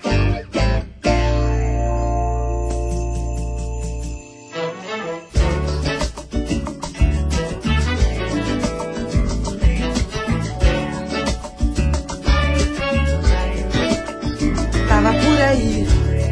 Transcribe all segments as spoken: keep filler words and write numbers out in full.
Tava por aí,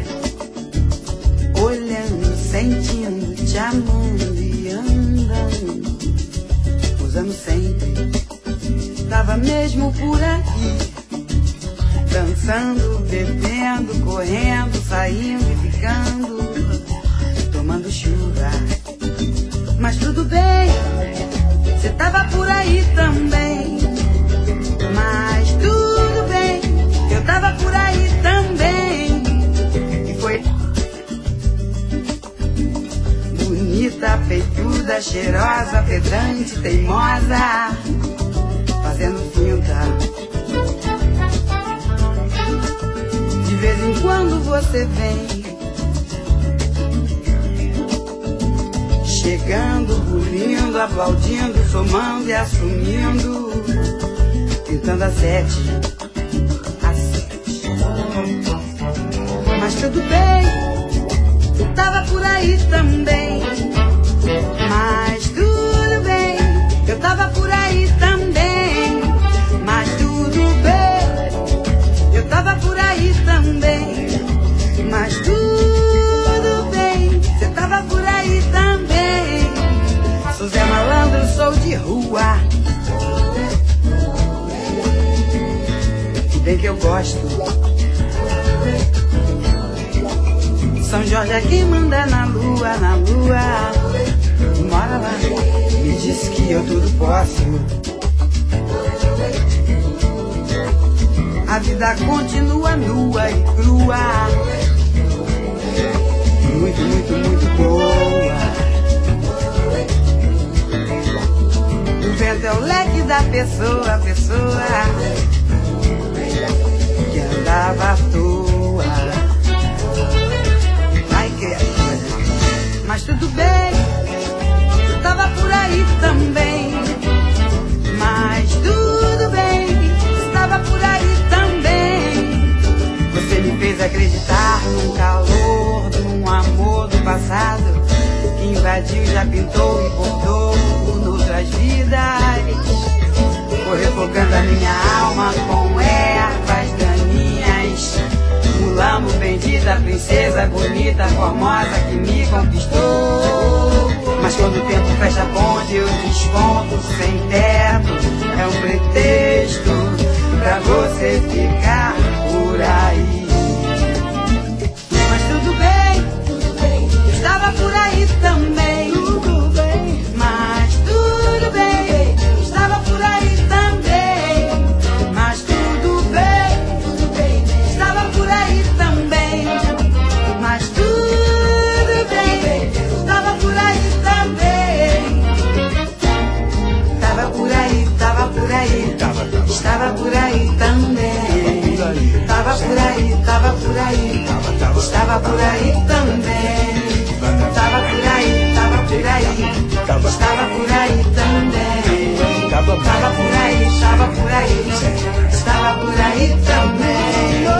olhando, sentindo, te amando e andando, usando sempre. Tava mesmo por aqui, dançando, bebendo, correndo, saindo e ficando, tomando chuva. Mas tudo bem, cê tava por aí também. Mas tudo bem, eu tava por aí também. E foi bonita, peituda, cheirosa, pedante, teimosa, fazendo finta. De vez em quando você vem, chegando, bulindo, aplaudindo, somando e assumindo, pintando a sete, a sete. Mas tudo bem, eu tava por aí também. Mas tudo bem, eu tava por aí também. Mas tudo bem, eu tava por aí também. Mas tudo bem, você tava por aí também. Sou Zé Malandro, sou de rua, bem que eu gosto. São Jorge é quem manda na lua, na lua. Mora lá, me diz que eu tudo posso. A vida continua nua e crua, muito, muito, muito boa. O vento é o leque da pessoa, a pessoa que andava à toa. Ai, que mas tudo bem, eu tava por aí também. Mas tudo bem, estava por aí também. Você me fez acreditar num calor, num amor do passado que invadiu, já pintou e bordou noutras vidas. Foi refogando a minha alma com ervas daninhas. Mulambo bendita, princesa bonita, formosa que me conquistou. Mas quando o tempo fecha a ponte, eu desponto sem teto. É um pretexto pra você ficar por aí. Mas tudo bem, eu estava por aí também. Mas tudo bem, eu estava por aí também. Mas tudo bem, estava por aí também. Mas tudo bem, estava por aí também. Tava por aí, tava por aí, estava por aí também. Tava por aí, tava por aí, estava por aí também. Tava por aí, tava por aí, estava por aí também. Tava por aí, estava por aí, estava por aí também.